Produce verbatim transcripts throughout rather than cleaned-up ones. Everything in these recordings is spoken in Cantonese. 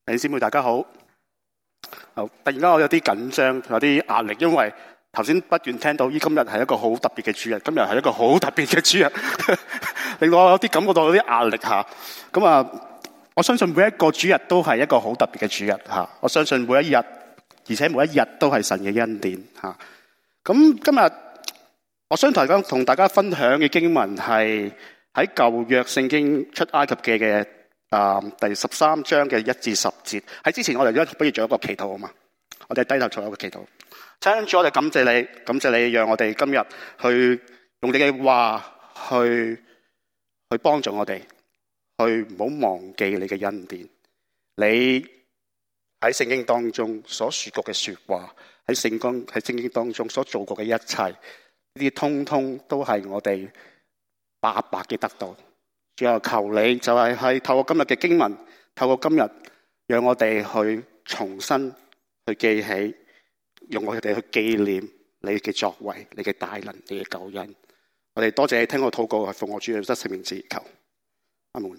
弟兄姊妹大家好。好，突然間我有啲緊張，有啲壓力，因為頭先不斷聽到依今日係一個好特別嘅主日，今日係一個好特別嘅主日，令我有啲感覺到有啲壓力吓。咁啊，我相信每一個主日都係一個好特別嘅主日吓。我相信每一日，而且每一日都係神嘅恩典吓。咁今日我想同大家同大家分享嘅經文係喺舊約聖經出埃及記嘅啊第十三章嘅一至十節。喺之前我哋而家不如做一個祈禱好嘛？我哋低頭做一個祈禱。親主，我哋感謝你，感謝你讓我哋今日去用你嘅話去去幫助我哋，去唔好忘記你嘅恩典。你喺聖經當中所說過嘅說話，喺聖經喺聖經當中所做過嘅一切，呢啲通通都係我哋白白嘅得到。最後求你就係喺透過今日嘅經文，透過今日讓我哋去重新去記起，用我哋去紀念你嘅作為，你嘅大能，你嘅救恩。我哋多謝你聽我禱告，係奉我主耶穌聖名祈求，阿門。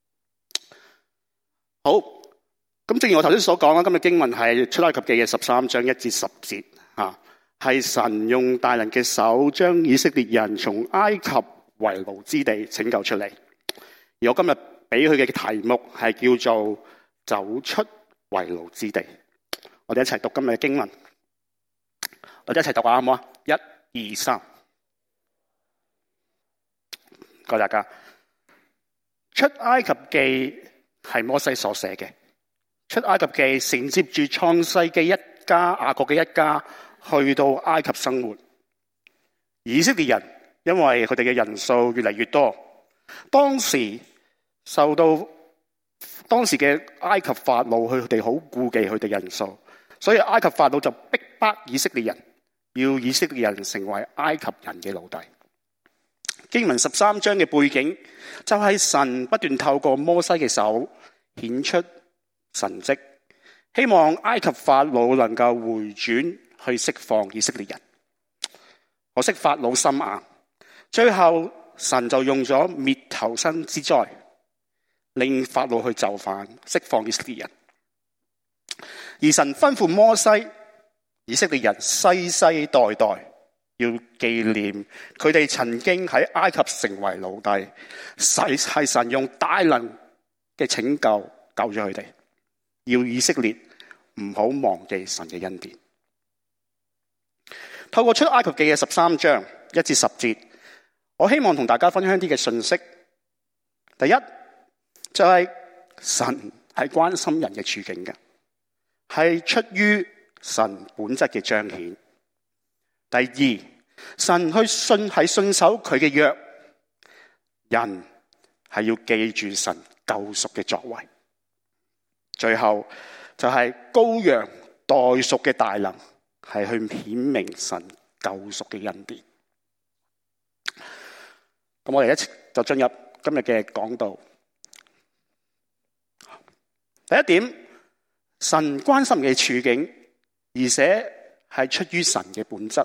好，咁正如我頭先所講啦，今日經文係出埃及記嘅十三章一至十節啊，係神用大能嘅手將以色列人從埃及為奴之地拯救出嚟。而我今日俾佢嘅題目係叫做走出為奴之地。我哋一齊讀今日嘅經文，我哋一齊讀下好唔好啊？一、二、三，各位大家。出埃及記係摩西所寫嘅，出埃及記承接住創世嘅一家雅各嘅一家去到埃及生活。以色列人因為佢哋嘅人數越嚟越多，當時受到當時嘅埃及法老，佢哋好顧忌佢哋人數，所以埃及法老就逼迫以色列人，要以色列人成為埃及人嘅奴隸。經文十三章嘅背景就係神不斷透過摩西嘅手顯出神蹟，希望埃及法老能夠回轉去釋放以色列人。可惜法老心硬，最後神就用咗滅頭生之災，令法老去就範，釋放以色列人。而神吩咐摩西，以色列人世世代代要紀念佢哋曾經喺埃及成為奴隸，係神用大能嘅拯救救咗佢哋，要以色列唔好忘記神嘅恩典。透過出埃及記嘅十三章一至十節，我希望同大家分享啲嘅信息。第一就係、是、神係關心人嘅處境嘅，係出於神本質嘅彰顯。第二，神去信係信守佢嘅約，人係要記住神救贖嘅作為。最後就係羔羊代贖嘅大能，係去顯明神救贖嘅恩典。咁我哋一齊就進入今日嘅講道。第一點，神關心嘅處境，而且係出於神嘅本質。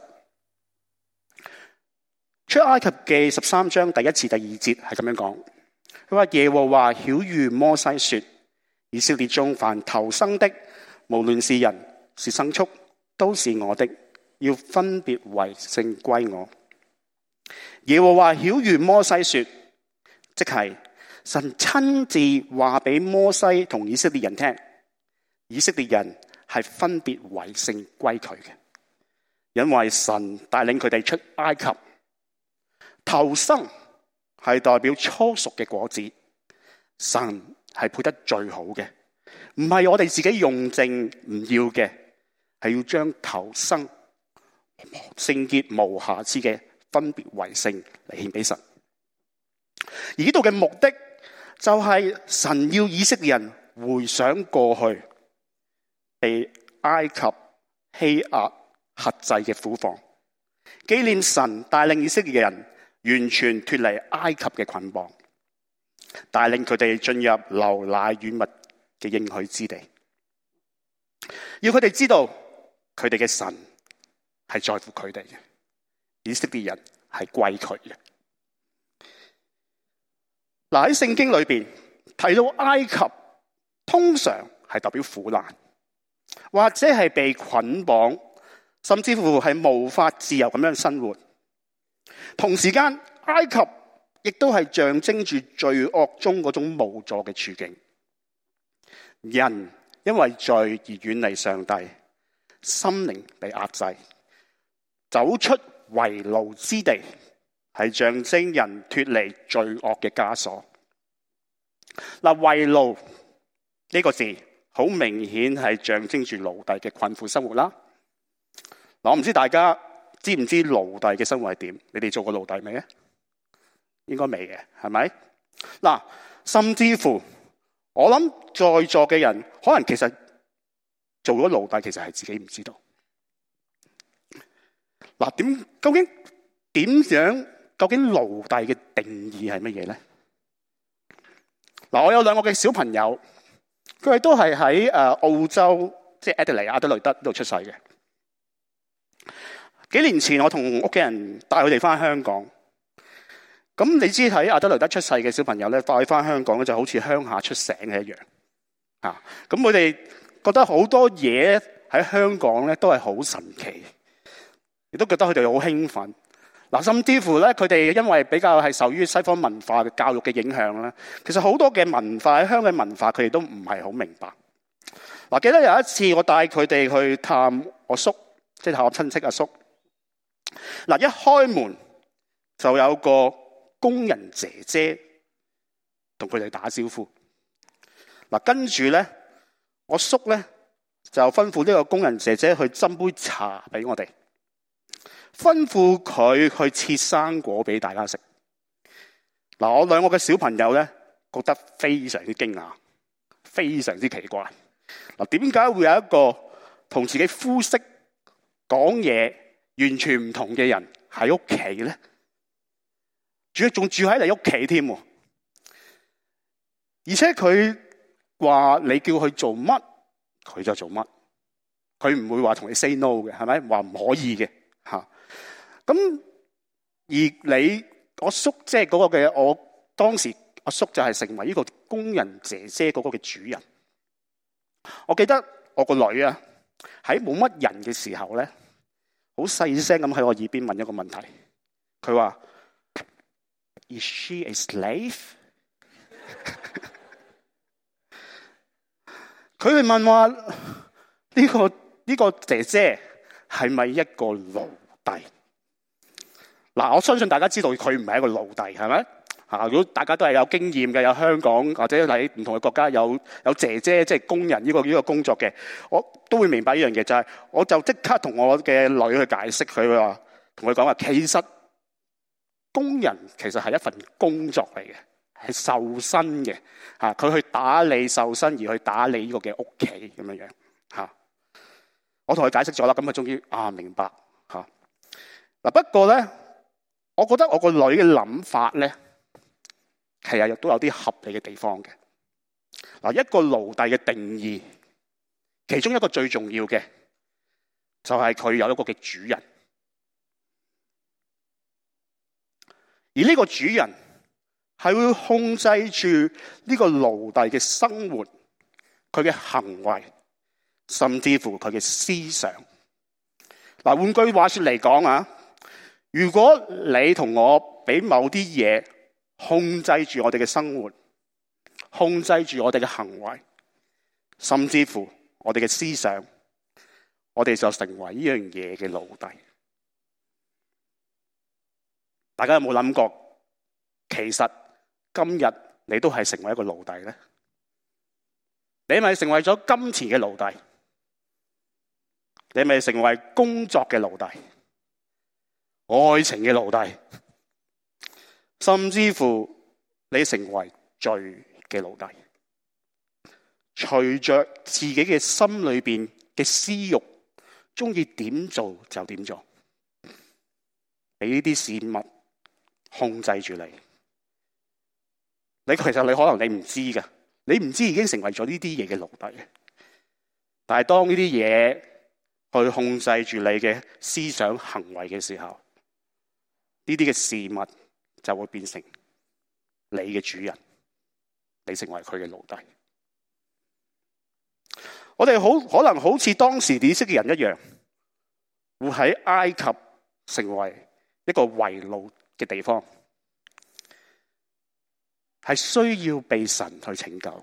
出埃及記十三章第一至第二節係咁樣講，佢話耶和華曉諭摩西說，以色列中凡頭生的，無論是人是牲畜，都是我的，要分別為聖歸我。耶和華曉諭摩西說，即係神親自話俾摩西同以色列人聽，以色列人係分別為聖歸佢嘅，因為神帶領佢哋出埃及。頭生係代表初熟嘅果子，神係配得最好嘅，唔係我哋自己用剩唔要嘅，係要將頭生聖潔無瑕疵嘅分別為聖嚟獻俾神。而呢度嘅目的就係神要以色列人回想過去被埃及欺壓轄制嘅苦況，紀念神帶領以色列人完全脫離埃及嘅捆綁，帶領佢哋進入流奶與蜜嘅應許之地。要佢哋知道佢哋嘅神係在乎佢哋嘅，以色列人係歸佢嘅。嗱，喺聖經裏邊提到埃及，通常係代表苦難，或者係被捆綁，甚至乎係無法自由咁樣生活。同時間，埃及亦都係象徵住罪惡中嗰種無助嘅處境。人因為罪而遠離上帝，心靈被壓制，走出為奴之地，係象徵人脫離罪惡嘅枷鎖。嗱，為奴呢個字好明顯係象徵住奴隸嘅困苦生活啦。嗱，我唔知大家知唔知奴隸嘅生活係點？你哋做過奴隸未啊？應該未嘅，係咪？嗱，甚至乎我諗在座嘅人，可能其實做咗奴隸，其實係自己唔知道。嗱，點究竟點樣？究竟奴隸嘅定義係乜嘢咧？嗱，我有兩個嘅小朋友，佢哋都係喺誒澳洲，即係阿德萊阿德雷德度出世嘅。幾年前我同屋企人帶佢哋翻香港，咁你知喺阿德雷德出世嘅小朋友咧，帶翻香港咧就好似鄉下出省嘅一樣啊！咁佢哋覺得好多嘢喺香港咧都係好神奇，亦都覺得佢哋好興奮。嗱，甚至乎咧，佢哋因為比較係受於西方文化嘅教育嘅影響啦，其實好多嘅文化喺香港嘅文化，佢哋都唔係好明白。嗱，記得有一次我帶佢哋去探我叔，即係探我親戚阿叔。嗱，一開門就有個工人姐姐同佢哋打招呼。嗱，跟住咧，我叔咧就吩咐呢個工人姐姐去斟杯茶俾我哋。吩咐佢去切生果俾大家食。嗱，我兩個嘅小朋友咧覺得非常之驚訝，非常之奇怪。嗱，點解會有一個同自己膚色、講嘢完全唔同嘅人喺屋企咧？住仲住喺你屋企添，而且佢話你叫佢做乜，佢就做乜，佢唔會話同你 say no 嘅，係咪？話唔可以嘅吓。咁而你我叔即係嗰個嘅，我當時阿叔就係成為呢個工人姐姐嗰個嘅主人。我記得我個女啊喺冇乜人嘅時候咧，好細聲咁喺我耳邊問一個問題。佢話 Is she a slave？ 佢哋問話呢個呢個姐姐係咪一個奴隸？嗱，我相信大家知道佢唔係一個奴隸，係咪？嚇，如果大家都係有經驗嘅，有香港或者喺唔同嘅國家有有姐姐即係工人呢個呢個工作嘅，我都會明白呢樣嘢。就係我就即刻同我嘅女去解釋，佢話同佢講話，其實工人其實係一份工作嚟嘅，係受薪嘅嚇。佢去打理受薪而去打理呢個嘅屋企咁樣樣嚇。我同佢解釋咗啦，咁佢終於啊明白嚇。嗱，不過咧。我覺得我個女嘅諗法咧，其實亦都有啲合理嘅地方嘅。嗱，一個奴隸嘅定義，其中一個最重要嘅就係佢有一個嘅主人，而呢個主人係會控制住呢個奴隸嘅生活、佢嘅行為，甚至乎佢嘅思想。嗱，換句話說嚟講啊。如果你同我俾某啲嘢控制住我哋嘅生活，控制住我哋嘅行為，甚至乎我哋嘅思想，我哋就成為呢樣嘢嘅奴隸。大家有冇諗過，其實今日你都係成為一個奴隸咧？你係咪成為咗金錢嘅奴隸？你係咪成為工作嘅奴隸？愛情嘅奴隸，甚至乎你成為罪嘅奴隸，隨着自己嘅心裏邊嘅私欲，中意點做就點做，俾呢啲事物控制住你。你其實你可能你唔知噶，你唔知已經成為咗呢啲嘢嘅奴隸。但係當呢啲嘢去控制住你嘅思想行為嘅時候，呢啲嘅事物就會變成你嘅主人，你成為佢嘅奴隸。 我哋好可能好似當時以色列人一樣，會喺埃及成為一個為奴嘅地方，係需要被神去拯救。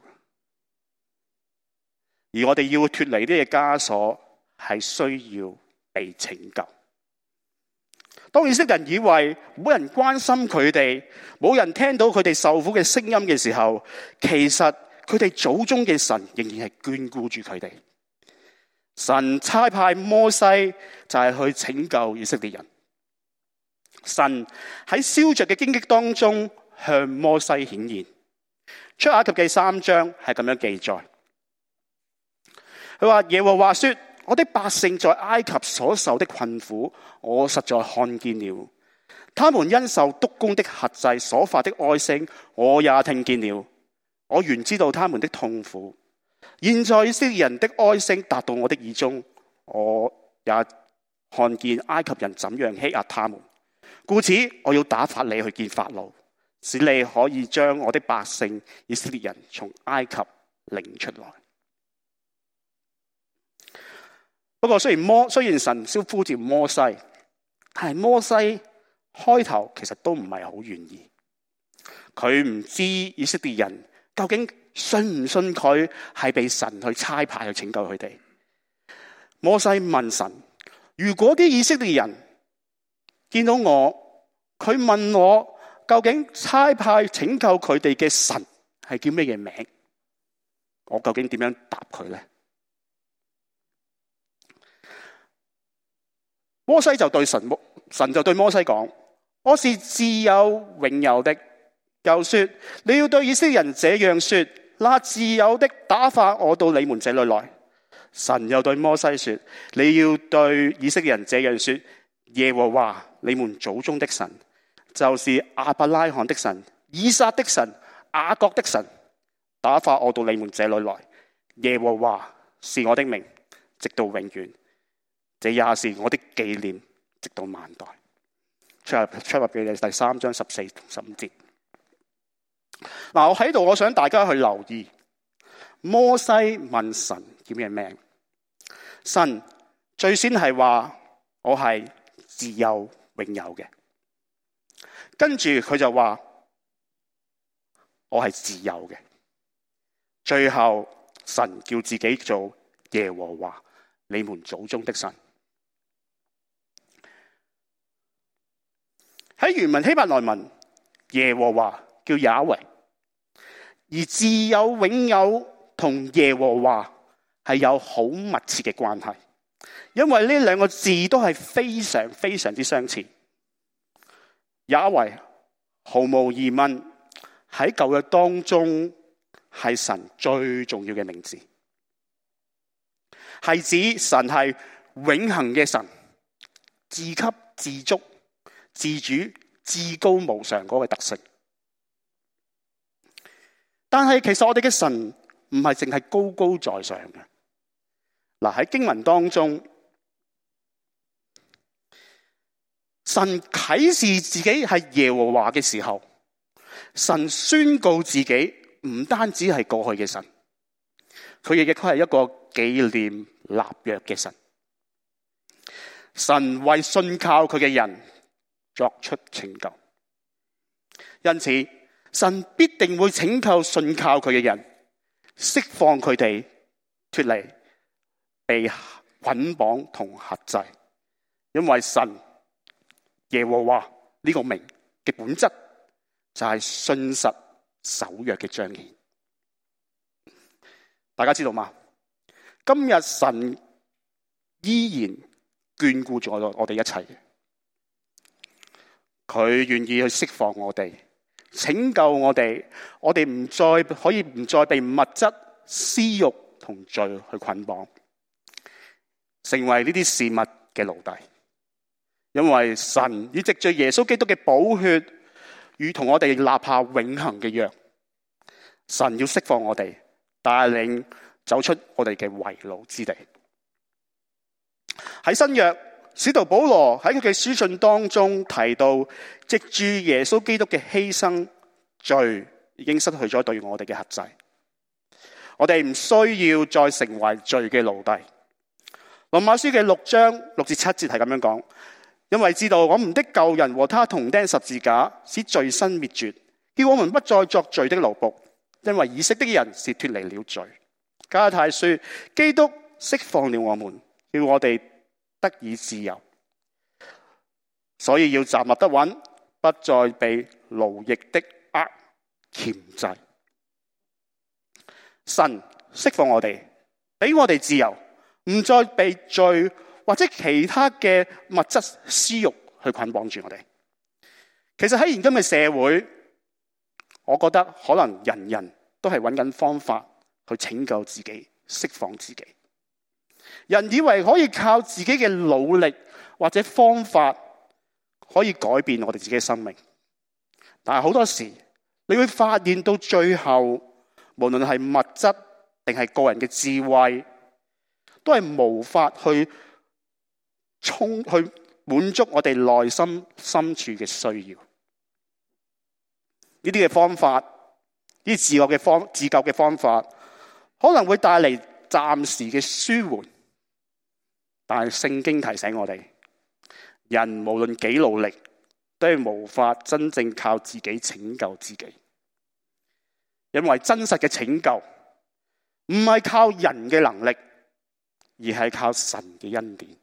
而我哋要脫離呢啲枷鎖，係需要被拯救。當以色列人以為冇人關心佢哋，冇人聽到佢哋受苦嘅聲音嘅時候，其實佢哋祖宗嘅神仍然係眷顧住佢哋。神差派摩西就係去拯救以色列人。神喺燒着嘅荊棘當中向摩西顯現。出埃及記三章係咁樣記載，佢話耶和華說：我的百姓在埃及所受的困苦，我實在看見了；他們因受督工的轄制所發的哀聲，我也聽見了。我原知道他們的痛苦，現在以色列人的哀聲達到我的耳中，我也看見埃及人怎樣欺壓他們。故此，我要打發你去見法老，使你可以將我的百姓以色列人從埃及領出來。不過雖然摩雖然神先呼召摩西，但係摩西開頭其實都唔係好願意。佢唔知以色列人究竟信唔信佢係被神去差派去拯救佢哋。摩西問神：如果啲以色列人見到我，佢問我究竟差派拯救佢哋嘅神係叫咩嘢名？我究竟點樣答佢呢？摩西就對神，神就對摩西講：我是自有永有的。又說：你要對以色列人這樣說，那自有的打發我到你們這裏來。神又對摩西說：你要對以色列人這樣說，耶和華你們祖宗的神，就是亞伯拉罕的神、以撒的神、雅各的神，打發我到你們這裏來。耶和華是我的名，直到永遠，這也是我的紀念，直到萬代。出入出入記第三章十四十五節。嗱，我喺度，我想大家去留意，摩西問神叫咩名？神最先係話我係自有永有嘅，跟住佢就話我係自有嘅，最後神叫自己做耶和華，你們祖宗的神。喺原文希伯來文，耶和華叫雅維，而自有永有同耶和華係有好密切嘅關係，因為呢兩個字都係非常非常之相似。雅維毫無疑問喺舊約當中係神最重要嘅名字，係指神係永恆嘅神，自給自足、自主、至高無上嗰個特性。但係其實我哋嘅神唔係淨係高高在上嘅。嗱，喺經文當中，神啟示自己係耶和華嘅時候，神宣告自己唔單止係過去嘅神，佢亦都係一個紀念立約嘅神。神為信靠佢嘅人作出拯救，因此神必定會拯救信靠佢嘅人，釋放佢哋脫離被捆綁同轄制。因為神耶和華呢個名嘅本質就係信實守約嘅彰顯。大家知道嗎？今日神依然眷顧住我哋一切，佢願意去釋放我哋，拯救我哋，我哋唔再可以唔再被物質、私欲同罪去捆綁，成為呢啲事物嘅奴隸。因為神已藉著耶穌基督嘅寶血，與同我哋立下永恆嘅約。神要釋放我哋，帶領走出我哋嘅為奴之地。喺新約，使徒保羅喺佢嘅書信當中提到，藉住耶穌基督嘅犧牲，罪已經失去咗對我哋嘅轄制。 我哋唔需要再成為罪嘅奴隸。羅馬書嘅六章六至七節係咁樣講，因為知道我們的舊人和他同釘十字架，使罪身滅絕，叫我們不再作罪的奴僕，因為以色列的人是脫離了罪。加拉太說，基督釋放了我們，叫我哋得以自由，所以要站立得穩，不再被奴役的軛鉗制。神釋放我哋，俾我哋自由，唔再被罪或者其他嘅物質私欲去捆綁住我哋。其實喺現今嘅社會，我覺得可能人人都係揾緊方法去拯救自己，釋放自己。人以為可以靠自己嘅努力或者方法可以改變我哋自己嘅生命，但係好多時你會發現到最後，無論係物質定係個人嘅智慧，都係無法去充去滿足我哋內心深處嘅需要。呢啲嘅方法，呢啲自救嘅方自救嘅方法，可能會帶嚟暫時嘅舒緩，但係聖經提醒我哋，人無論幾努力，都係無法真正靠自己拯救自己。因為真實嘅拯救唔係靠人嘅能力，而係靠神嘅恩典。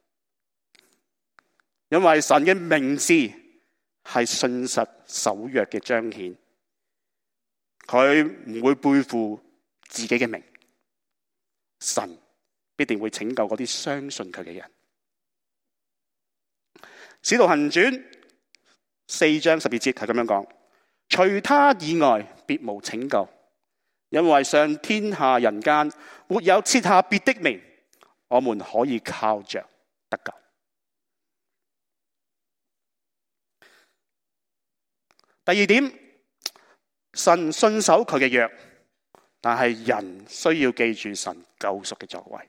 因為神嘅名字係信實守約嘅彰顯，佢唔會背負自己嘅名，神必定會拯救嗰啲相信佢嘅人。使徒行傳四章十二節係咁樣講，除他以外別無拯救，因為上天下人間沒有設下別的名，我們可以靠着得救。第二點，神信守佢嘅約，但係人需要記住神救贖嘅作為。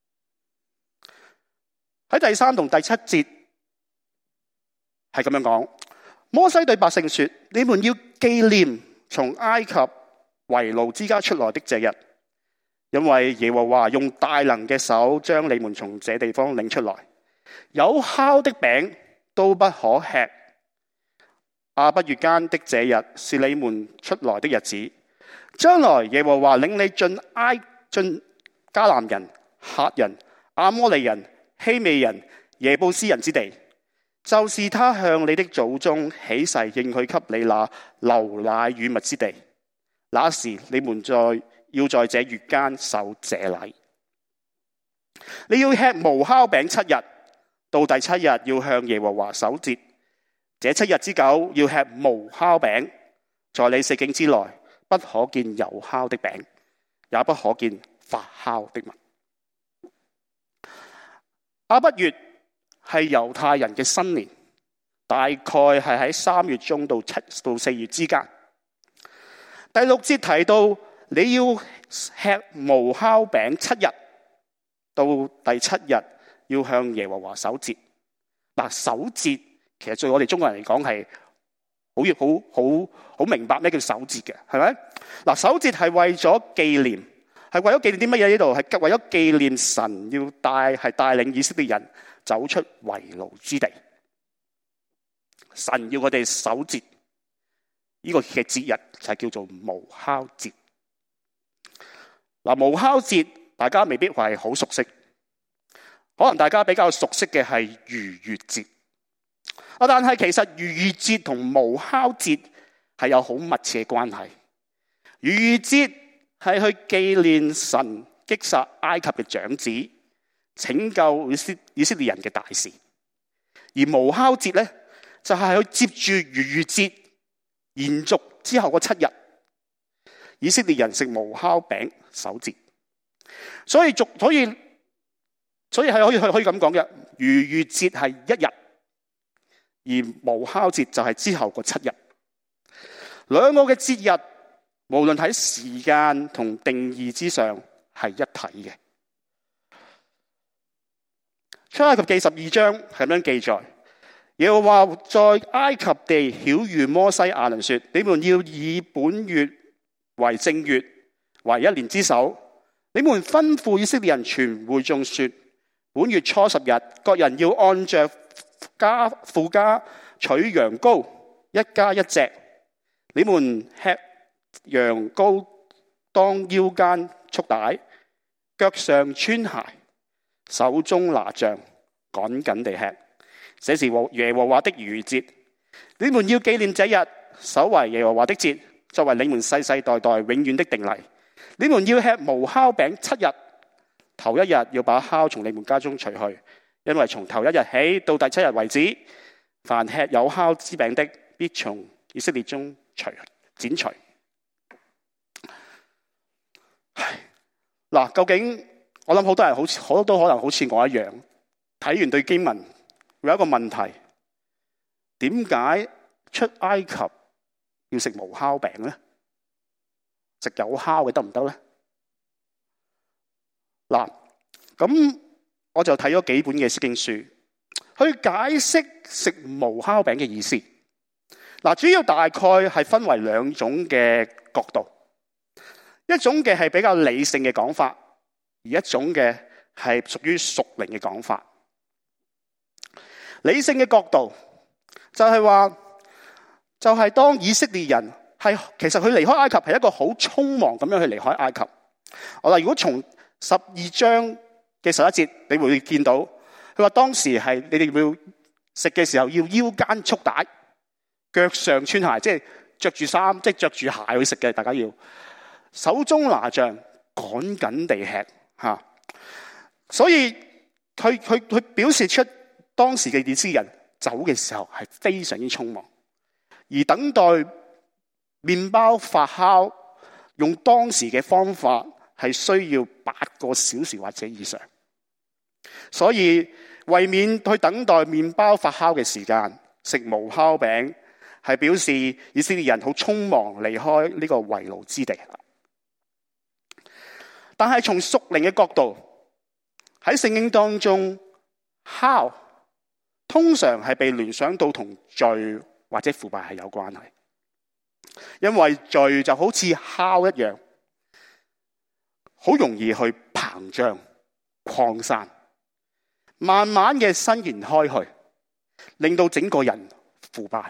喺第三同第七節係咁樣講，摩西對百姓說：你們要紀念從埃及為奴之家出來的這日，因為耶和華用大能嘅手將你們從這地方領出來，有酵的餅都不可吃。亞筆月間的這日是你們出來的日子，將來耶和華領你進埃進迦南人、赫人、亞摩利人、希未人、耶布斯人之地，就是他向你的祖宗起誓應許給你那流奶與蜜之地。那時你們在要在這月間守這禮，你要吃無酵餅七日，到第七日要向耶和華守節。這七日之久要吃無酵餅，在你四境之內不可見有酵的餅，也不可見發酵的物。亞筆月係猶太人嘅新年，大概係喺三月中到七到四月之間。第六節提到你要吃無酵餅七日，到第七日要向耶和華守節。嗱，守節其實對我哋中國人嚟講係好好好好明白咩叫守節嘅，係咪？嗱，守節係為咗紀念，係為咗紀念啲乜嘢？呢度係為咗紀念神要帶係帶領以色列人走出為奴之地。神要佢哋守節，呢、這個嘅節日就係叫做無酵節。嗱，無酵節大家未必係好熟悉，可能大家比較熟悉嘅係逾越節。啊！但係其實逾越節同無酵節係有好密切嘅關係。逾越節係去紀念神擊殺埃及嘅長子，拯救以色以色列人嘅大事。而無酵節咧，就係去接住逾越節延續之後嗰七日，以色列人食無酵餅守節。所以續所以所以係可以可以咁講嘅，逾越節係一日。而無酵節就係之後個七日，兩個嘅節日無論喺時間同定義之上係一體嘅。出埃及記十二章係咁樣記載，耶和華在埃及地曉諭摩西亞倫說：你們要以本月為正月，為一年之首， 你們吩咐以色列人全會眾說，本月初十日，各人要按着家父家取羊羔，一家一隻。你們吃羊羔，當腰間束帶，腳上穿鞋，手中拿杖，趕緊地吃。這是耶和華的逾越節。你們要紀念這日，守為耶和華的節，作為你們世世代代永遠的定例。你們要吃無酵餅七日，頭一日要把酵從你們家中除去，因為從頭一日起到第七日為止，凡吃有酵之餅的，必從以色列中除剪除。嗱，究竟我諗好多人好似好多都可能好似我一樣，睇完對經文有一個問題：點解出埃及要食無酵餅咧？食有酵嘅得唔得咧？嗱，咁我就睇咗幾本嘅釋經書，去解釋食無酵餅嘅意思。嗱，主要大概係分為兩種嘅角度，一種嘅係比較理性嘅講法，而一種嘅係屬於屬靈嘅講法。理性嘅角度就係話，就係當以色列人係其實佢離開埃及係一個好匆忙咁樣去離開埃及。我話如果從十二章嘅十一節，你會見到佢話當時係你哋要食嘅時候要腰間束帶，腳上穿鞋，即係着住衫，即係着住鞋去食嘅。大家要手中拿杖，趕緊地吃吓。所以佢佢佢表示出當時嘅以色列人走嘅時候係非常之匆忙，而等待麵包發酵用當時嘅方法係需要八個小時或者以上。所以為免去等待麵包發酵嘅時間，食無酵餅係表示以色列人好匆忙離開呢個為奴之地。但係從屬靈嘅角度，喺聖經當中，酵通常係被聯想到同罪或者腐敗係有關係，因為罪就好似酵一樣，好容易去膨脹擴散，慢慢嘅伸延開去，令到整個人腐敗。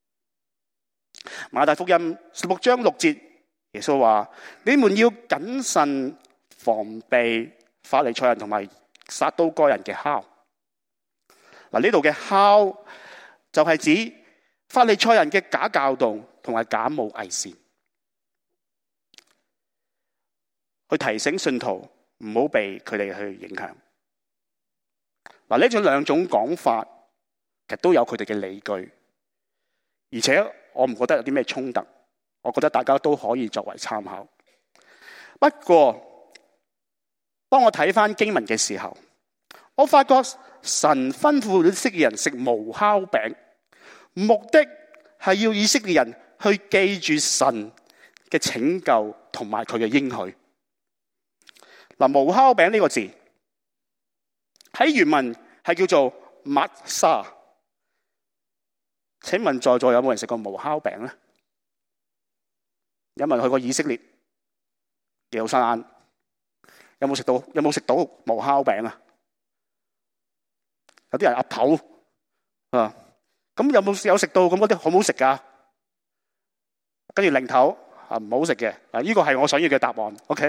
馬太福音十六章六節，耶穌話：你們要謹慎防備法利賽人同埋撒都該人嘅酵。嗱，呢度嘅酵就係指法利賽人嘅假教導同埋假冒偽善，去提醒信徒唔好被佢哋去影響。嗱，呢種兩種講法其實都有佢哋嘅理據，而且我唔覺得有啲咩衝突，我覺得大家都可以作為參考。不過當我睇翻經文嘅時候，我發覺神吩咐以色列人食無酵餅，目的係要以色列人去記住神嘅拯救同埋佢嘅應許。嗱，無酵餅呢個字喺原文係叫做抹沙。請問在座有冇人食過無酵餅咧？有冇人去過以色列耶路撒冷？有冇食到？有冇食到無酵餅啊？有啲人岌頭啊，咁有冇有食到？咁嗰啲好唔好食噶？跟住擰頭啊，唔好食嘅。啊，呢個係我想要嘅答案。OK。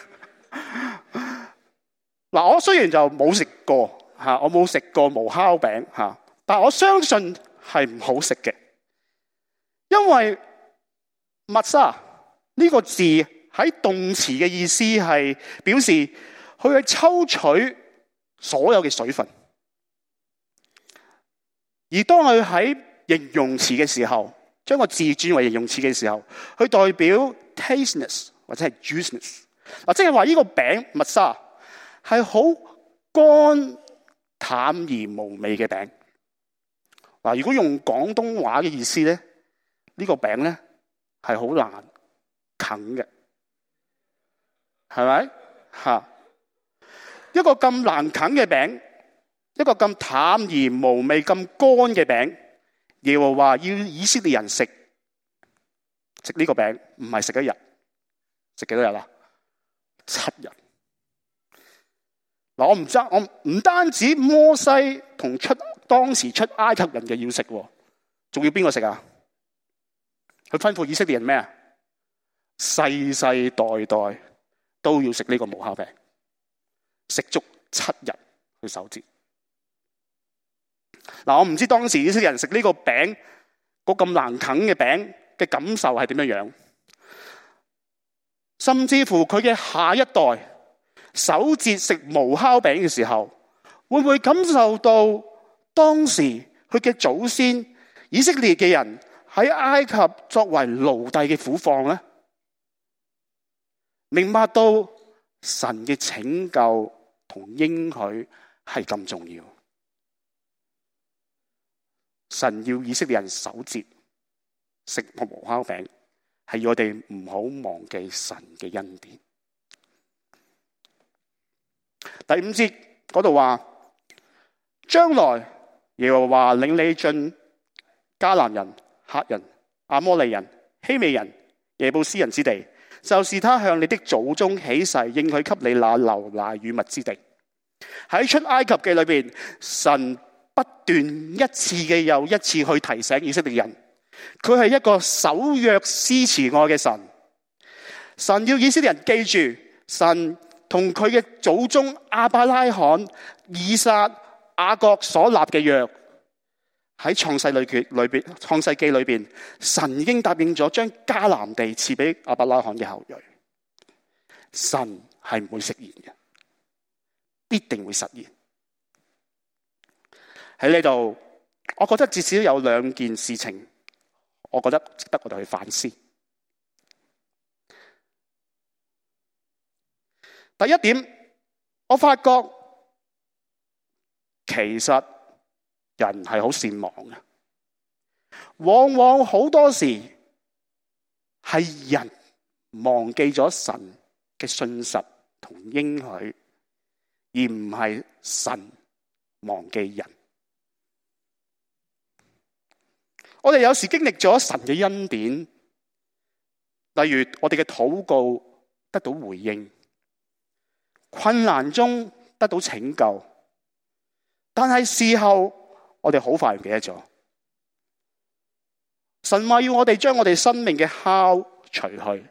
嗱，我雖然就冇食過吓，我冇食過無酵餅吓，但我相信係唔好食嘅，因為抹沙呢個字喺動詞嘅意思係表示佢去抽取所有嘅水分，而當佢喺形容詞嘅時候，將個字轉為形容詞嘅時候，佢代表 tasteless 或者係 juiciness。嗱，即係話呢個餅抹沙係好乾淡而無味嘅餅。嗱，如果用廣東話嘅意思咧，呢個餅咧係好難啃嘅，係咪？吓，一個咁難啃嘅餅，一個咁淡而無味、咁乾嘅餅，耶和華要以色列人食食呢個餅，唔係食一日，食幾多日啊？七日。 嗱，我唔爭，我唔單止摩西同出當時出埃及人嘅要食，仲要邊個食啊？佢吩咐以色列人咩啊？世世代代都要食呢個無酵餅，食足七日去守節。嗱，我唔知當時以色列人食呢個餅，嗰咁難啃嘅餅嘅感受係點樣樣，甚至乎佢嘅下一代守節食無酵餅嘅時候，會唔會感受到當時佢嘅祖先以色列嘅人喺埃及作為奴隸嘅苦況呢？明白到神嘅拯救同應許係咁重要。神要以色列人守節食無酵餅，係要我哋唔好忘記神嘅恩典。第五節嗰度話，將來耶和華領你進迦南人、赫人、亞摩利人、希未人、耶布斯人之地，就是他向你的祖宗起誓應許給你那流奶與蜜之地。喺出埃及記裏邊，神不斷一次嘅又一次去提醒以色列人，佢係一個守約施慈愛嘅神。神要以色列人記住，神同佢嘅祖宗亞伯拉罕、以撒、雅各所立嘅約，喺創世裏邊、創世記裏邊，神已經答應咗將迦南地賜俾亞伯拉罕嘅後裔。神係唔會食言嘅，必定會實現。喺呢度，我覺得至少有兩件事情，我覺得值得我哋去反思。第一點，我發覺其實人係好善忘嘅，往往好多時係人忘記咗神嘅信實同應許，而唔係神忘記人。我哋有時經歷咗神嘅恩典，例如我哋嘅禱告得到回應，困難中得到拯救，但係事後我哋好快唔記得咗。神話要我哋將我哋生命嘅酵除去，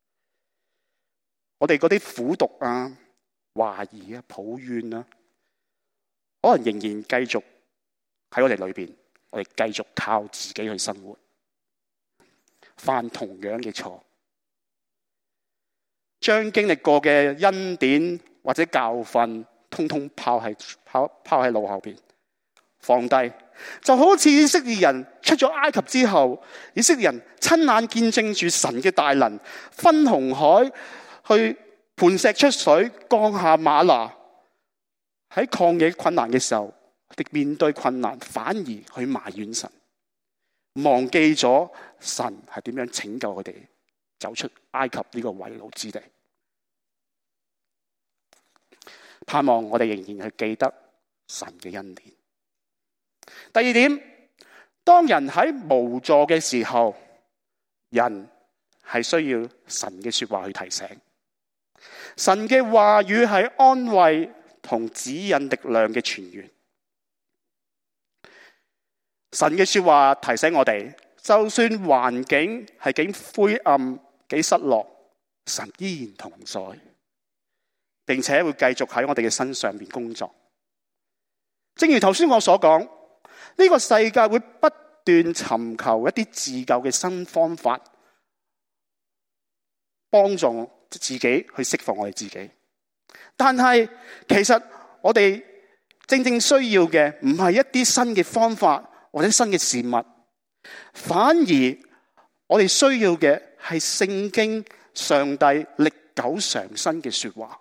我哋嗰啲苦毒啊、懷疑啊、抱怨啊，可能仍然繼續喺我哋裏邊。我哋繼續靠自己去生活，犯同樣嘅錯，將經歷過嘅恩典或者教訓，通通拋喺拋拋喺腦後邊，放低。就好似以色列人出咗埃及之後，以色列人親眼見證住神嘅大能，分紅海，去磐石出水，降下嗎哪。喺曠野困難嘅時候，我哋面對困難，反而去埋怨神，忘記咗神係點樣拯救佢哋走出埃及呢個為奴之地。盼望我哋仍然去記得神嘅恩典。第二點，當人喺無助嘅時候，人係需要神嘅說話去提醒。神嘅話語係安慰同指引力量嘅泉源。神嘅說話提醒我哋，就算環境係幾灰暗、幾失落，神依然同在，並且會繼續喺我哋嘅身上面工作。正如頭先我所講，呢個世界會不斷尋求一啲自救嘅新方法，幫助自己去釋放我哋自己。但係其實我哋正正需要嘅唔係一啲新嘅方法或者新嘅事物，反而我哋需要嘅係聖經上帝歷久常新嘅說話。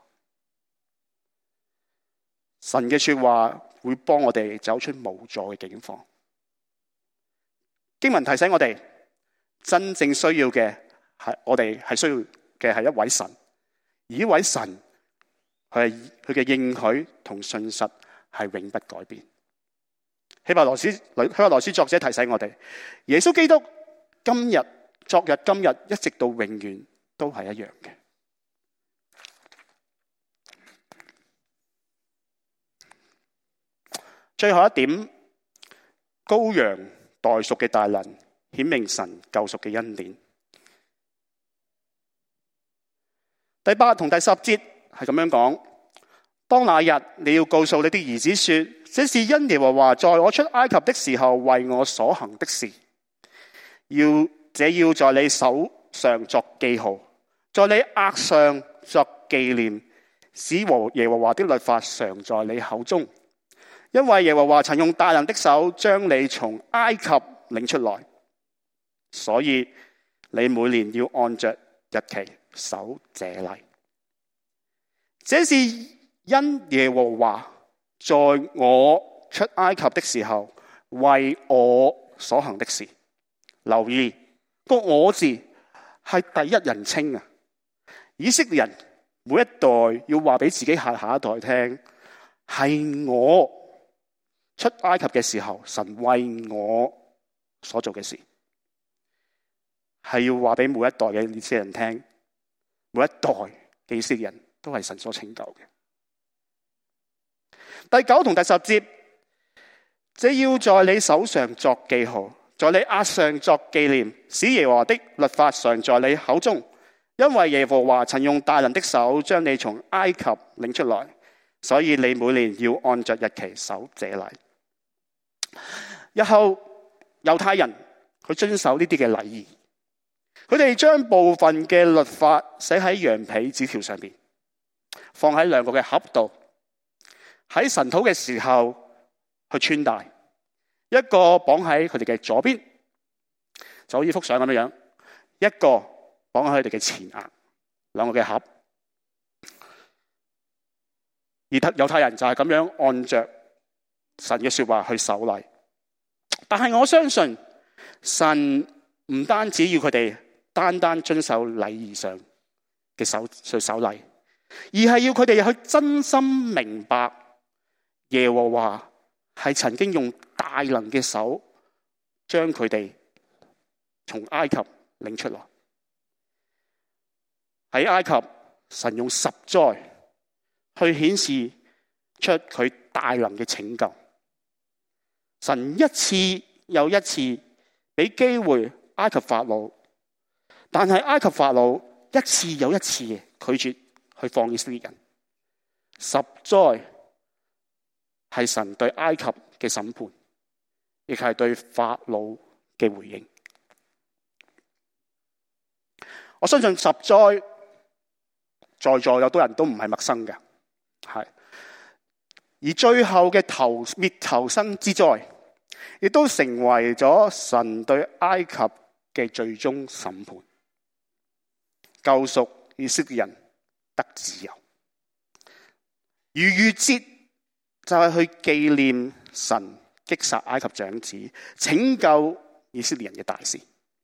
神嘅說話會幫我哋走出無助嘅境況。經文提醒我哋，真正需要嘅係我哋係需要嘅係一位神，而呢位神佢係佢嘅應許同信實係永不改變。希伯來書希伯來書作者提醒我哋，耶穌基督今日、昨日、今日一直到永遠都係一樣嘅。 最後一點，羔羊代贖嘅大能，顯明神救贖嘅恩典。第八同第十節係咁樣講：當那日，你要告訴你的兒子說，這是因耶和華在我出埃及的時候為我所行的事。要這要在你手上作記號，在你額上作紀念，使和耶和華的律法常在你口中。因為耶和華曾用大能的手將你從埃及領出來，所以你每年要按着日期守這例。這是因耶和華在我出埃及的時候為我所行的事。留意個我字係第一人稱啊！以色列人每一代要話俾自己下下一代聽，係我出埃及嘅時候，神為我所做嘅事，係要話俾每一代嘅以色列人聽，每一代嘅以色列人都係神所拯救嘅。第九同第十節，這要在你手上作記號，在你額上作紀念，使耶和華的律法常在你口中。因為耶和華曾用大能的手將你從埃及領出來，所以你每年要按着日期守這例。日後猶太人佢遵守呢啲嘅禮儀，佢哋將部分嘅律法寫喺羊皮紙條上邊，放喺兩個嘅盒度，喺晨禱嘅時候去穿戴，一個綁喺佢哋嘅左邊，就好似幅相咁樣樣，一個綁喺佢哋嘅前額，兩個嘅盒。而猶太人就係咁樣按着神嘅說話去守禮。但係我相信神唔單止要佢哋單單遵守禮儀上嘅守去守禮，而係要佢哋去真心明白耶和華係曾經用大能嘅手將佢哋從埃及領出來。喺埃及，神用十災去顯示出佢大能嘅拯救。神一次又一次俾機會埃及法老，但係埃及法老一次又一次嘅拒絕去放以色列人。十災係神對埃及嘅審判，亦係對法老嘅回應。我相信十災在座有多人都唔係陌生嘅，係。而最後嘅頭滅頭生之災，亦都成為咗神對埃及嘅最終審判，救贖以色列人得自由。逾越節就係去紀念神擊殺埃及長子，拯救以色列人嘅大事。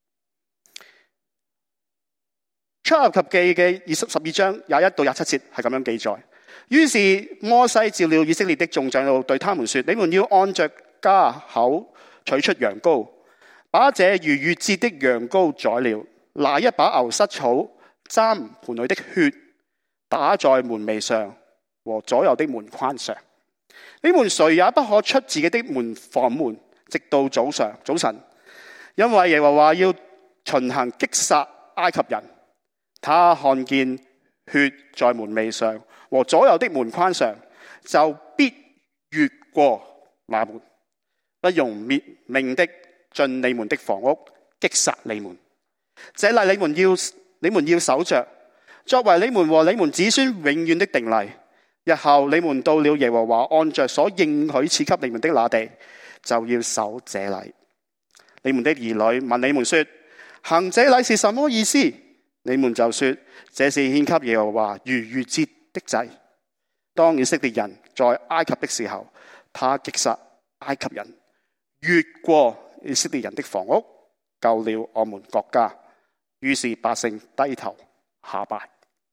出埃及記嘅二十十二章廿一到廿七節係咁樣記載。於是摩西召了以色列的眾長老，對他們說：你們要按着家口取出羊羔，把這逾越節的羊羔宰了，拿一把牛膝草沾盆裏的血，打在門楣上和左右的門框上。你們誰也不可出自己的門房門，直到早上早晨，因為耶和華要巡行擊殺埃及人。他看見血在門楣上和左右的門框上，就必越過那門，不容滅命的進你們的房屋擊殺你們。這例你們要你們要守着，作為你們和你們子孫永遠的定例。日後你們到了耶和華按着所應許賜給你們的那地，就要守這例。你們的兒女問你們說：行這禮是什麼意思？你們就說：這是獻給耶和華逾越節的祭。當以色列人在埃及的時候，他擊殺埃及人，越過以色列人的房屋，救了我們國家。於是百姓低頭下拜。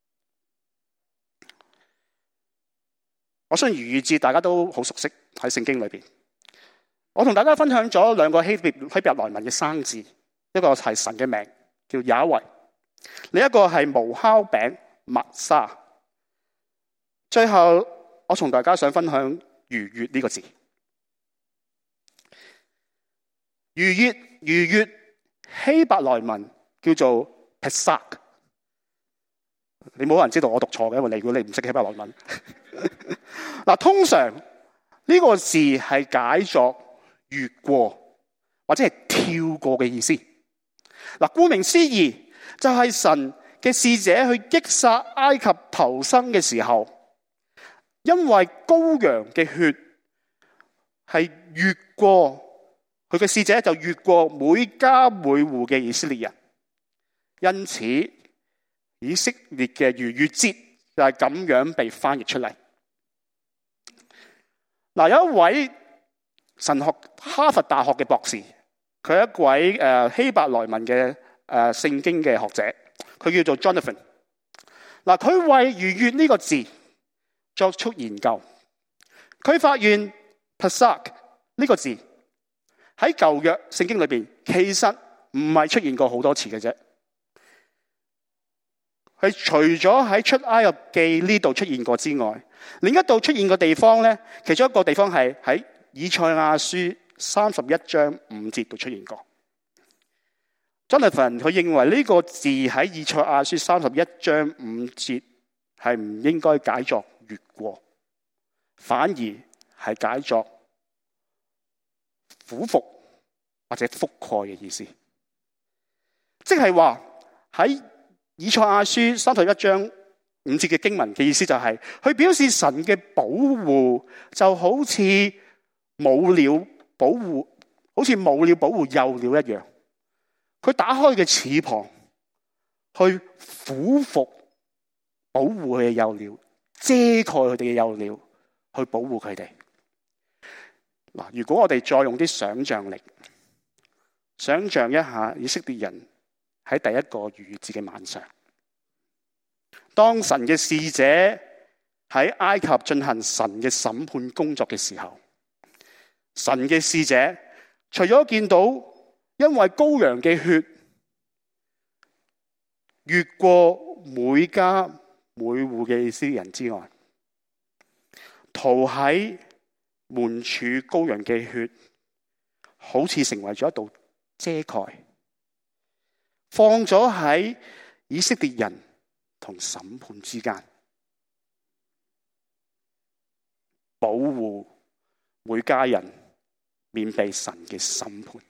我相信逾越節大家都好熟悉，喺聖經裏邊。我同大家分享咗兩個希伯希伯來文嘅生字，一個係神嘅名叫雅維，另一個係無酵餅麥沙。最後我同大家想分享逾越呢個字。 逾越逾越希伯來文叫做 Pesach。你冇人知道我讀錯嘅，因為你如果你唔識希伯來文。嗱，通常呢個字係解作越過或者係跳過嘅意思。嗱，顧名思義就係神嘅使者去擊殺埃及頭生嘅時候，因為羔羊嘅血係越過佢嘅使者就越過每家每戶嘅以色列人，因此以色列嘅逾越節就係咁樣被翻譯出嚟。嗱，有一位神學哈佛大學嘅博士，佢係一位誒希伯來文嘅誒聖經嘅學者，佢叫做 Jonathan。嗱，佢為逾越呢個字作出研究，佢發現 Pesach 呢個字喺舊約聖經裏邊其實唔係出現過好多次嘅啫。佢除咗喺出埃及記呢度出現過之外，另一度出現嘅地方咧，其中一個地方係喺以賽亞書三十一章五節度出現過。Jonathan 佢認為呢個字喺以賽亞書三十一章五節係唔應該解作越過，反而係解作俯伏或者覆蓋嘅意思。即係話喺以賽亞書三十一章五節嘅經文嘅意思就係、是，佢表示神嘅保護就好似冇了保護，好似冇了保護幼鳥一樣。佢打開嘅翅膀，去俯伏保護佢嘅幼鳥，遮蓋佢哋嘅幼鳥，去保護佢哋。嗱，如果我哋再用啲想像力，想像一下以色列人喺第一個逾越節嘅晚上，當神嘅使者喺埃及進行神嘅審判工作嘅時候，神嘅使者除咗見到因為羔羊嘅血越過每家每戶嘅以色列人之外，塗喺門柱羔羊嘅血好似成為咗一道遮蓋，放咗喺以色列人同審判之間，保護每家人免被神嘅審判。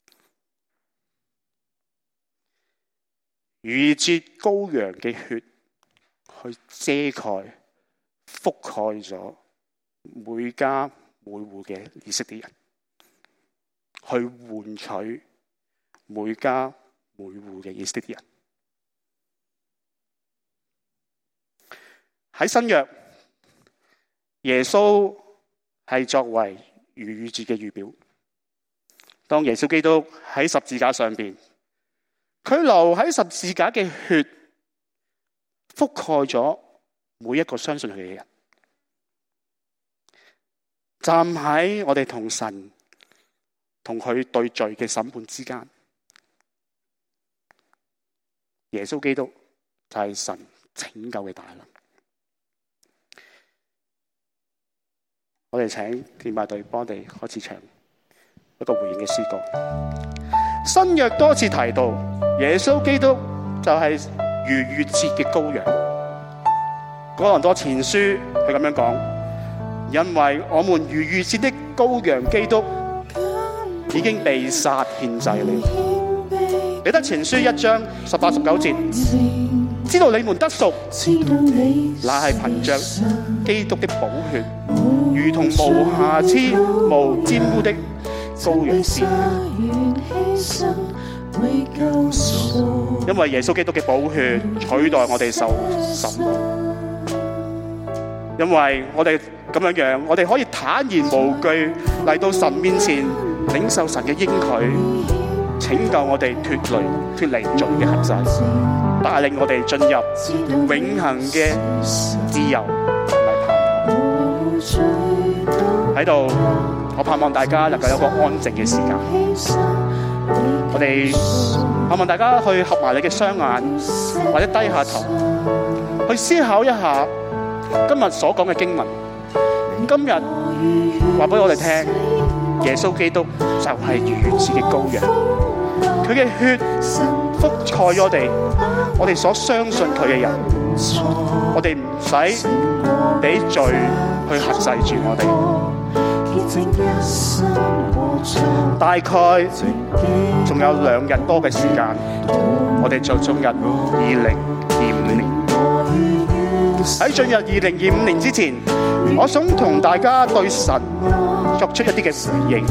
逾越節羔羊嘅血去遮蓋覆蓋咗每家每戶嘅以色列人，去換取每家每戶嘅以色列人。喺新約，耶穌係作為逾越節嘅預表。當耶穌基督喺十字架上邊，佢流喺十字架嘅血覆蓋咗每一個相信佢嘅人，站喺我哋同神同佢對罪嘅審判之間。耶穌基督就係神拯救嘅大能。我哋請敬拜隊幫我哋開始唱一個回應嘅詩歌。新約多次提到耶穌基督就係逾越節嘅羔羊。哥林多前書佢咁樣講，因為我們逾越節的羔羊基督已經被殺獻祭了。彼得前書一章十八十九節，知道你們得贖，那係憑着基督的寶血，如同無瑕疵無玷污的羔羊血。因為耶穌基督嘅寶血取代我哋受審，因為我哋咁樣樣，我哋可以坦然無懼嚟到神面前領受神嘅應許，拯救我哋脫離脫離罪嘅限制，帶領我哋進入永恆嘅自由同埋盼望。喺度，我盼望大家能夠有個安靜嘅時間。我哋盼望大家去合埋你嘅雙眼，或者低下頭，去思考一下今日所講嘅經文。今日話俾我哋聽， 耶穌基督就係逾越節嘅羔羊，佢嘅血覆蓋咗我哋，我哋所相信佢嘅人，我哋唔使俾罪去轄制住我哋。大概仲有兩日多嘅時間，我哋就進入二零二五年。喺進入二零二五年之前，我想同大家對神作出一啲嘅回應。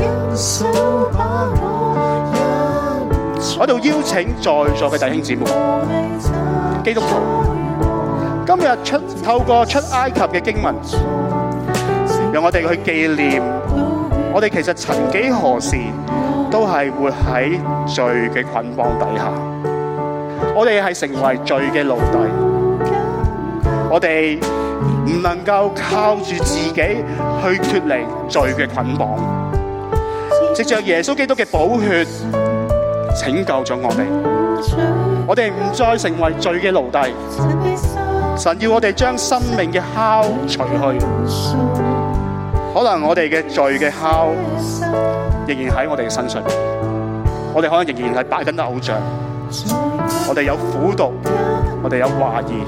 我喺度邀請在座嘅弟兄姊妹、基督徒，今日出透過出埃及嘅經文，讓我哋去紀念我哋其實曾幾何時都係活喺罪嘅捆綁底下，我哋係成為罪嘅奴隸，我哋唔能夠靠住自己去脫離罪嘅捆綁，藉着耶穌基督嘅寶血拯救咗我哋，我哋唔再成為罪嘅奴隸。神要我哋將生命嘅酵除去，可能我哋嘅罪嘅酵仍然喺我哋嘅身上，我哋可能仍然係拜緊偶像，我哋有苦毒，我哋有懷疑，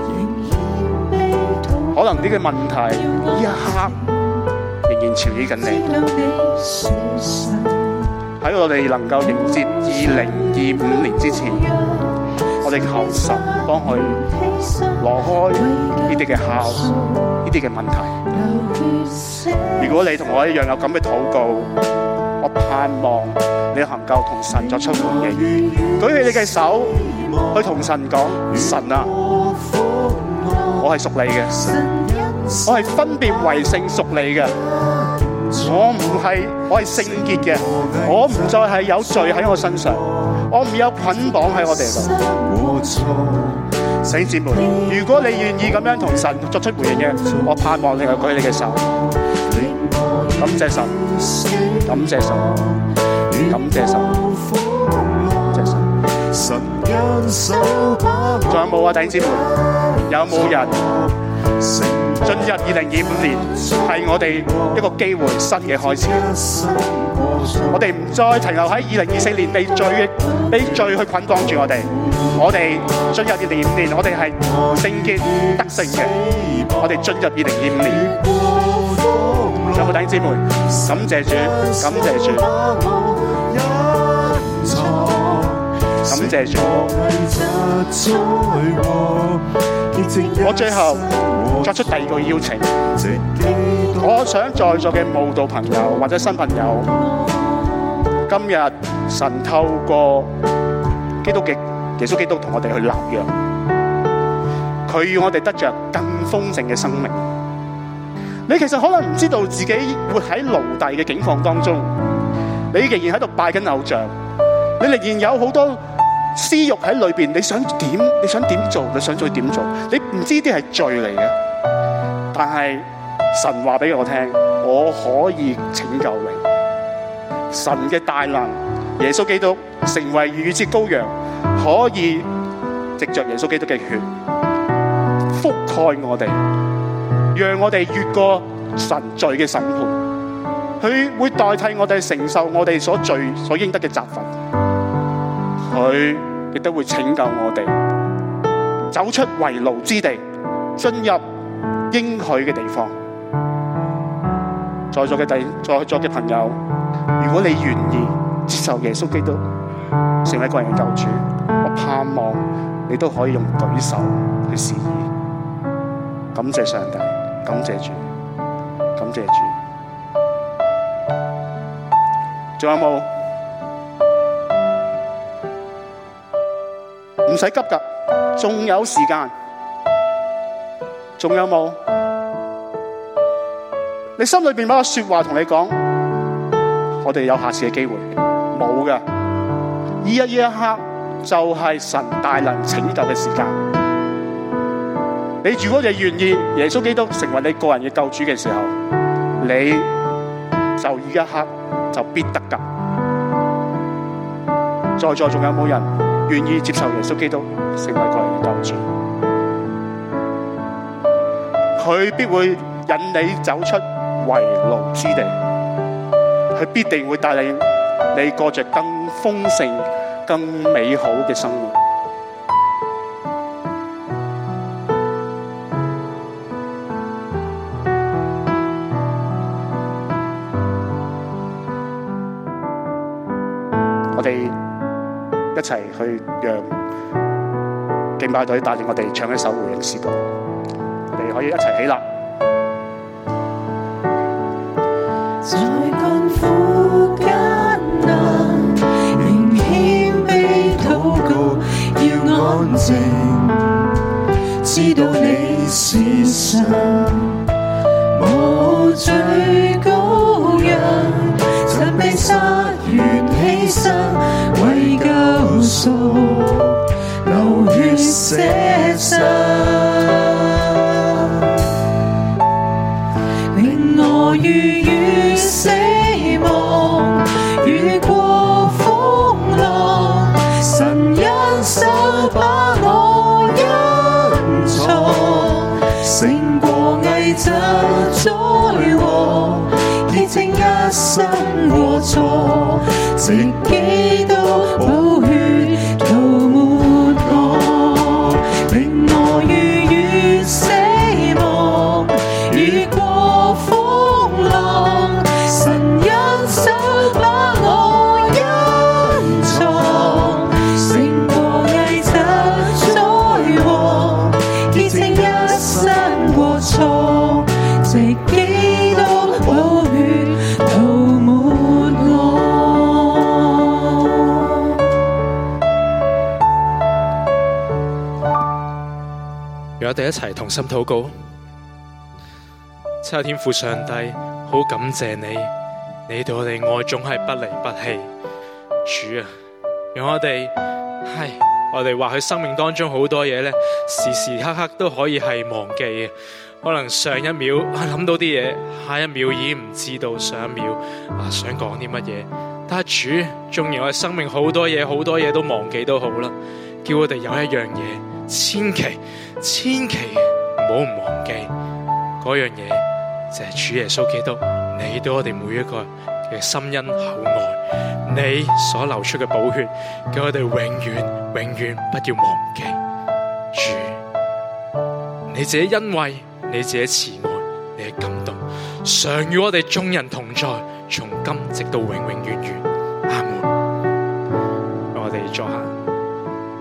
可能呢個問題呢一刻仍然纏繞緊你。喺我哋能夠迎接二零二五年之前，我哋求神幫佢攞開呢啲嘅酵，呢啲嘅問題。如果你同我一樣有咁嘅禱告，我盼望你能夠同神作出回應，舉起你嘅手去同神講：神啊，我係屬你嘅，我係分別為聖屬你嘅。我唔係，我係聖潔嘅，我唔再係有罪喺我身上，我唔有捆綁喺我哋度。弟兄姊妹，如果你願意咁樣同神作出回應嘅，我盼望你又舉你嘅手，感謝神，感謝神，感謝神，感謝神。仲有冇啊，弟兄姊妹？有冇人進入二零二五年係我哋一個機會，新嘅開始？我哋唔再停留喺二零二四年被罪被罪去捆綁住我哋。我哋進入二零二五年，我哋係聖潔得勝嘅。我哋進入二零二五年，有冇弟兄姊妹？感謝主，感謝主，感謝主。我最後作出第二個邀請，我想在座嘅慕道朋友或者新朋友，今日神透過基督嘅耶穌基督同我哋去立約，佢要我哋得着更豐盛嘅生命。你其實可能唔知道自己活喺奴隸嘅境況當中，你仍然喺度拜緊偶像，你仍然有好多私欲喺裏邊，你想點？你想點做？你想再點做？你唔知啲係罪嚟嘅，但係神話俾我聽，我可以拯救你。神嘅大能，耶穌基督成為逾越節羔羊，可以藉着耶穌基督嘅血覆蓋我哋，讓我哋越過神罪嘅審判。佢會代替我哋承受我哋所罪所應得嘅責罰。佢亦都會拯救我哋走出為奴之地，進入應許嘅地方。在座嘅弟在座嘅朋友，如果你願意接受耶穌基督成為個人嘅救主，我盼望你都可以用舉手去示意。感謝上帝，感謝主，感謝主。仲有冇？唔使急㗎，仲有時間。仲有冇？你心裏邊有個說話同你講，我哋有下次嘅機會。冇㗎，呢一呢一刻就係神大能拯救嘅時間。你如果你願意耶穌基督成為你個人嘅救主嘅時候，你就呢一刻就必得㗎。在座仲有冇人願意接受耶穌基督成為個人嘅救主？佢必會引你走出為奴之地， 佢必定會帶領你過着更豐盛、更美好嘅生活。我哋一齊去讓敬拜隊帶領我哋唱一首回應詩歌，我哋可以一齊起立。 在困苦艱難，仍謙卑禱告，要安靜，知道你是神，無罪羔羊，曾被殺完犧牲，為救贖流血捨身，令我逾越死亡，越過風浪，神一手把我隱藏，勝過危疾災禍，潔淨一生過錯，藉基督寶血塗抹我，令我逾越死亡，越過風浪，神一手把我隱藏，勝過危疾災禍，潔淨一生過錯，藉基督寶血塗抹我。 讓我哋一齊同心禱告。親愛天父上帝，好感謝你，你對我哋愛總係不離不棄。主啊，讓我哋係我哋或許生命當中好多嘢咧，時時刻刻都可以係忘記嘅。可能上一秒啊諗到啲嘢，下一秒已經唔知道上一秒啊想講啲乜嘢。但係主，縱然我哋生命好多嘢，好多嘢都忘記都好啦，叫我哋有一樣嘢，千祈千祈唔好唔忘記嗰樣嘢，就係主耶穌基督，你對我哋每一個嘅深恩厚愛，你所流出嘅寶血，叫我哋永遠永遠不要忘記。主，你自己恩惠，你自己慈愛，你嘅感動，常與我哋眾人同在，從今直到永永遠遠。阿門。讓我哋坐下。